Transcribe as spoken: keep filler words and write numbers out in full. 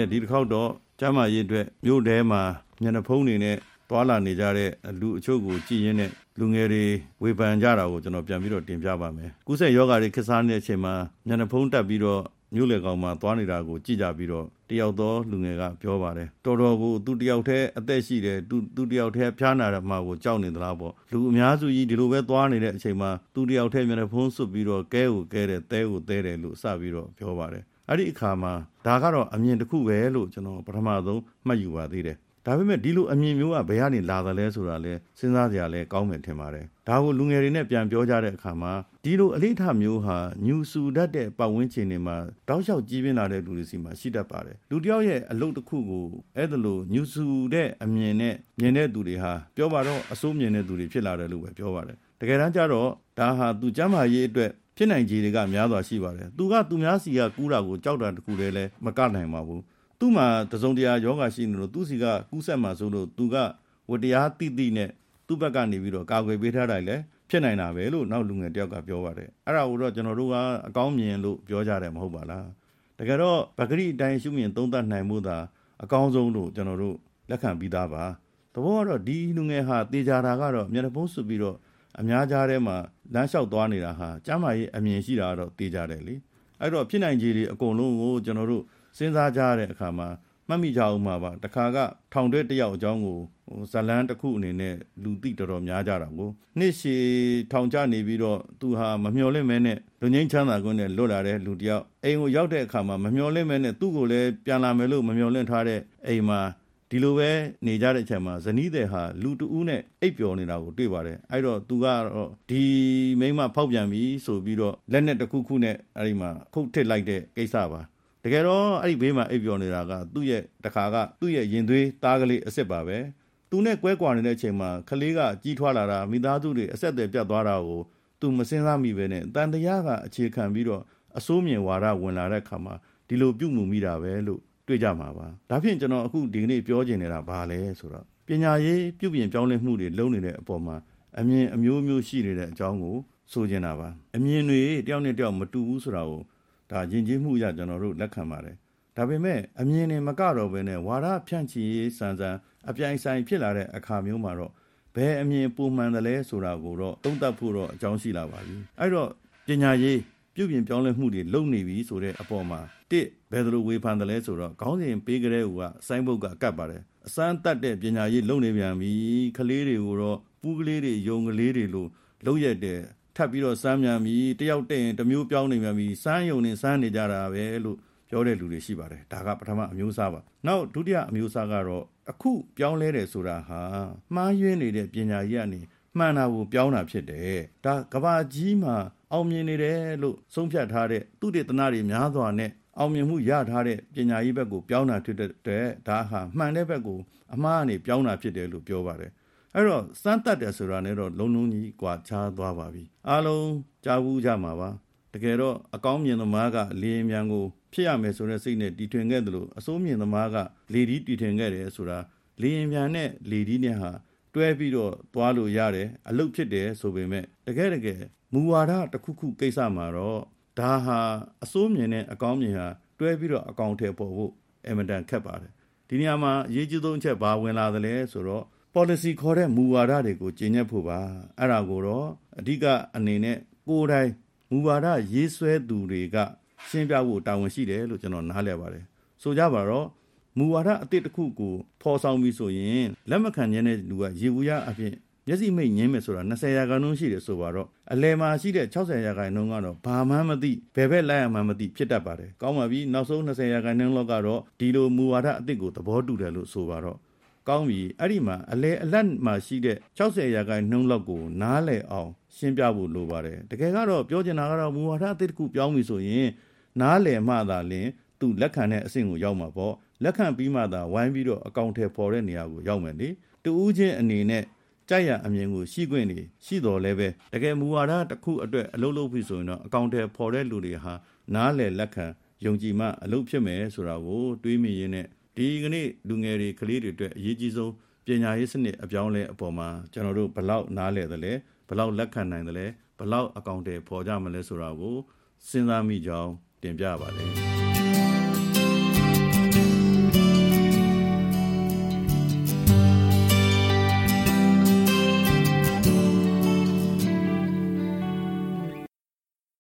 မဲ့ဒီတစ်ခေါက်တော့ကျမ်းမာရေးအတွက်မြို့ထဲမှာမျက်နှာဖုံးနေနဲ့တွာလာနေကြတဲ့လူအချို့ကိုကြည်ရင်းနဲ့လူငယ်တွေဝေဖန်ကြတာကိုကျွန်တော်ပြန်ပြီးတော့တင်ပြပါမယ်ကူးစက်ယောဂါတွေခက်စားနေတဲ့အချိန်မှာမျက်နှာဖုံးတက်ပြီးတော့မြို့လေကောင်မှာသွားနေတာကိုကြည့်ကြပြီးတော့တယောက်သောလူငယ်ကပြောပါတယ်တော်တော်ကိုသူတယောက်တည်းအသက်ရှိတယ်သူသူတယောက်တည်းဖျားနာရမှာကိုကြောက်နေသလားပေါ့လူအများစုကြီးဒီလိုပဲသွားနေတဲ့အချိန်မှာသူတယောက်တည်းမျက်နှာဖုံးစွပ်ပြီးတော့ကဲကိုကဲတယ်တဲကိုတဲတယ်လို့စပြီးတော့ပြောပါတယ်အဲ့ဒီအခါမှာဒါကတော့အမြင်တစ်ခုပဲလို့ကျွန်တော်ပထမဆုံးမှတ်ယူပါသေးတယ်ဒါပေမဲ့ဒီလိုအမြင်မျိုးကဘယ်ကနေလာသလဲဆိုတာလဲစဉ်းစားကြရလဲကောင်းမယ်ထင်ပါတယ်ဒါကိုလူငယ်တွေနဲ့ပြန်ပြောကြတဲ့အခါမှာဒီလိုအလေးထားမျိုးဟာညူဆူတတ်တဲ့ပတ်ဝန်းကျင်တွေမှာတောက်လျှောက်ကြီးပြင်းလာတဲ့လူတွေစီမှာရှိတတ်ပါတယ်လူတယောက်ရဲ့အလုပ်တစ်ခုကိုအဲ့ဒါလိုညူဆူတဲ့အမြင်နဲ့မြင်တဲ့သူတွေဟာပြောပါတော့အစိုးမြင်တဲ့သူတွေဖြစ်လာတယ်လို့ပဲပြောပါတယ်တကယ်တမ်းကျတော့ဒါဟာသူကျမ်းမာရေးအတွက်ဖြစ်နိုင်ခြေတွေကများစွာရှိပါတယ်သူကသူများစီကကူးတာကိုကြောက်တာတခုတည်းလဲမကနိုင်ပါဘူးသူ့မှာတစုံတရာယောဂရှိနေလို့သူ့စီကကူးဆက်မှာဆိုလို့သူကဝတရားတိတိနဲ့သူ့ဘက်ကနေပြီးတော့ကာကွယ်ပေးထားတယ်လေဖြစ်နိုင်တာပဲလို့နောက်လူငယ်တယောက်ကပြောပါတယ်အဲ့ဒါကိုတော့ကျွန်တော်တို့ကအကောင်းမြင်လို့ပြောကြတယ်မဟုတ်ပါလားတကယ်တော့ဗကတိအတိုင်းရှုမြင်သုံးသပ်နိုင်မှုသာအကောင်းဆုံးလို့ကျွန်တော်တို့လက်ခံပြီးသားပါသဘောကတော့ဒီလူငယ်ဟာတေချာတာကတော့မျက်နှာဖုံးစွပ်ပြီးတော့အများကြားထဲမှာလမ်းလျှောက်သွားနေတာဟာကျမ်းမာရေးအမြင်ရှိတာတော့တေချာတယ်လေအဲ့တော့ဖြစ်နိုင်ခြေတွေအကုန်လုံးကိုကျွန်တော်တို့စဉ်းစားကြတဲ့အခါမှာမှတ်မိကြအောင်ပါပါတခါကထောင်တွဲတယောက်အကြောင်းကိုဇလန်းတစ်ခုအနေနဲ့လူသိတော်တော်များကြတာကိုနှစ်ရှည်ထောင်ကျနေပြီးတော့သူဟာမမျှော်လင့်မဲနဲ့လူငင်းချမ်းသာကွန်းနဲ့လွတ်လာတဲ့လူတယောက်အိမ်ကိုရောက်တဲ့အခါမှာမမျှော်လင့်မဲနဲ့သူ့ကိုလည်းပြန်လာမယ်လို့မမျှော်လင့်ထားတဲ့အိမ်မှာဒီလိုပဲနေကြတဲ့အချိန်မှာဇနီးတဲ့ဟာလူတဦးနဲ့အိပ်ပျော်နေတာကိုတွေ့ပါတယ်အဲ့တော့သူကတော့ဒီမိန်းမဖောက်ပြန်ပြီဆိုပြီးတော့လက်နဲ့တစ်ခုခုနဲ့အဲ့ဒီမှာခုတ်ထစ်လိုက်တဲ့ကိစ္စပါတကယ်တော့အဲ့ဒီဘေးမှာအိပ်ပျော်နေတာကသူ့ရဲ့တခါကသူ့ရဲ့ရင်သွေးသားကလေးအစ်စ်ပါပဲသူနဲ့ကွဲကွာနေတဲ့အချိန်မှာကလေးကကြီးထွားလာတာမိသားစုတွေအဆက်အသွယ်ပြတ်သွားတာကိုသူမစင်စားမိပဲနဲ့တန်တရားကအခြေခံပြီးတော့အစိုးမြင်ဝါဒဝင်လာတဲ့အခါမှာဒီလိုပြုမှုမိတာပဲလို့တွေ့ကြမှာပါဒါဖြင့်ကျွန်တော်အခုဒီကနေ့ပြောချင်နေတာဘာလဲဆိုတော့ပညာရေးပြုပြင်ပြောင်းလဲမှုတွေလုပ်နေတဲ့အပေါ်မှာအမြင်အမျိုးမျိုးရှိနေတဲ့အကြောင်းကိုဆိုချင်တာပါအမြင်တွေတယောက်နဲ့တယောက်မတူဘူးဆိုတာကိုဒါယဉ်ကျေးမှုရကျွန်တော်တို့လက်ခံပါတယ်ဒါပေမဲ့အမြင်တွေမကတော့ဘဲနဲ့ဝါဒဖြန့်ချီရေးစံစံအပြိုင်ဆိုင်ဖြစ်လာတဲ့အခါမျိုးမှာတော့ဘယ်အမြင်ပုံမှန်တယ်လဲဆိုတာကိုတော့သုံးသပ်ဖို့တော့အကြောင်းရှိလာပါပြီအဲ့တော့ပညာရေးပြုပြင်ပြောင်းလဲမှုတွေလုပ်နေပြီဆိုတဲ့အပေါ်မှာတစ်ဘယ်လိုဝေဖန်တယ်လဲဆိုတော့ခေါင်းစဉ်ပေးကြတဲ့ဟိုကစိုင်းဘုတ်ကကတ်ပါတယ်အစမ်းတတ်တဲ့ပညာရေးလုပ်နေပြန်ပြီကလေးတွေကိုတော့ပူးကလေးတွေယုံကလေးတွေလို့လုပ်ရတဲ့ထပ်ပြီးတော့စမ်းမြန်ပြီတယောက်တည်းတစ်မျိုးပြောင်းနေမြန်ပြီစမ်းယုံနေစမ်းနေကြတာပဲလို့ပြောတဲ့လူတွေရှိပါတယ်ဒါကပထမအမျိုးအစားပါနောက်ဒုတိယအမျိုးအစားကတော့အခုပြောင်းလဲတယ်ဆိုတာဟာမှားယွင်းနေတဲ့ပညာရေးကနေမှန်တာကိုပြောင်းတာဖြစ်တယ်ဒါကဘာကြီးမှာအောင်မြင်နေတယ်လို့ဆုံးဖြတ်ထားတဲ့သူတေသနတွေများစွာနဲ့အောင်မြင်မှုရထားတဲ့ပညာရေးဘက်ကိုပြောင်းတာဖြစ်တဲ့ဒါဟာမှန်တဲ့ဘက်ကိုအမှားကနေပြောင်းတာဖြစ်တယ်လို့ပြောပါတယ်အဲ့တော့စမ်းသပ်တယ်ဆိုတာနဲ့တော့လုံးလုံးကြီးကွာခြားသွားပါပြီအားလုံးကြားဘူးကြမှာပါတကယ်တော့အကောင်းမြင်သမားကလေရင်မြန်ကိုဖြစ်ရမယ်ဆိုတဲ့စိတ်နဲ့တီထွင်ခဲ့တယ်လို့အစိုးမြင်သမားကလေဒီတီထွင်ခဲ့တယ်ဆိုတာလေရင်မြန်နဲ့လေဒီနဲ့ဟာတွဲပြီးတော့သွားလို့ရတယ်အလုပ်ဖြစ်တယ်ဆိုပေမဲ့တကယ်တကယ်မူဝါဒတစ်ခုခုကိစ္စမှာတော့ဒါဟာအစိုးမြင်နဲ့အကောင်းမြင်ဟာတွဲပြီးတော့အကောင့်ထဲပေါ်ဖို့အမတန်ခက်ပါတယ်ဒီနေရာမှာအရေးကြီးဆုံးချက်ဘာဝင်လာသလဲဆိုတော့ policy ခေါ်တဲ့မူဝါဒတွေကိုကျင့်ကြံ့ဖို့ပါအဲ့ဒါကိုတော့အဓိကအနေနဲ့ကိုယ်တိုင်မူဝါဒရေးဆွဲသူတွေကရှင်းပြဖို့တာဝန်ရှိတယ်လို့ကျွန်တော်နားလည်ပါတယ်ဆိုကြပါတော့မူဝါဒအသစ်တစ်ခုကိုဖော်ဆောင်ပြီးဆိုရင်လက်မခံခြင်းတဲ့လူကရေဘူးရအဖြစ်မျက်စိမိတ်ငင်းမယ်ဆိုတာ၂၀ရာခိုင်နှုန်းရှိတယ်ဆိုပါတော့အလယ်မှာရှိတဲ့၆၀ရာခိုင်နှုန်းကတော့ဘာမှမသိဘယ်ဘက်လိုက်ရမှမသိဖြစ်တတ်ပါတယ်ကောင်းပါပြီနောက်ဆုံး၂၀ရာခိုင်နှုန်းလောက်ကတော့ဒီလိုမူဝါဒအသစ်ကိုသဘောတူတယ်လို့ဆိုပါတော့ကောင်းပြီအဲ့ဒီမှာအလဲအလတ်မှာရှိတဲ့၆၀ရာခိုင်နှုန်းလောက်ကိုနားလည်အောင်ရှင်းပြဖို့လိုပါတယ်တကယ်ကတော့ပြောချင်တာကတော့မူဝါဒအသစ်တစ်ခုပြောင်းပြီဆိုရင်နားလည်မှသာလျှင်သူလက်ခံတဲ့အဆင့်ကိုရောက်မှာပေါ့လက်ခံပြီးမှသာဝိုင်းပြီးတော့အကောင့်ထဲပေါ်တဲ့နေရာကိုရောက်မယ်လေတူးချင်းအနေနဲ့ကြိုက်ရအမြင်ကိုရှိခွင့်နေရှိတော်လဲပဲတကယ်မူဝါဒတစ်ခုအတွက်အလုပ်လုပ်ပြီဆိုရင်တော့အကောင့်ထဲပေါ်တဲ့လူတွေဟာနားလည်လက်ခံယုံကြည်မှအလုပ်ဖြစ်မယ်ဆိုတာကိုတွေးမိရင်းနဲ့ဒီကနေ့လူငယ်တွေကလေးတွေအတွက်အရေးကြီးဆုံးပညာရေးစနစ်အပြောင်းလဲအပေါ်မှာကျွန်တော်တို့ဘလောက်နားလည်သလဲဘလောက်လက်ခံနိုင်သလဲဘလောက်အကောင့်ထဲပေါ်ကြမလဲဆိုတာကိုစဉ်းစားမိကြောင်းတင်ပြပါလေ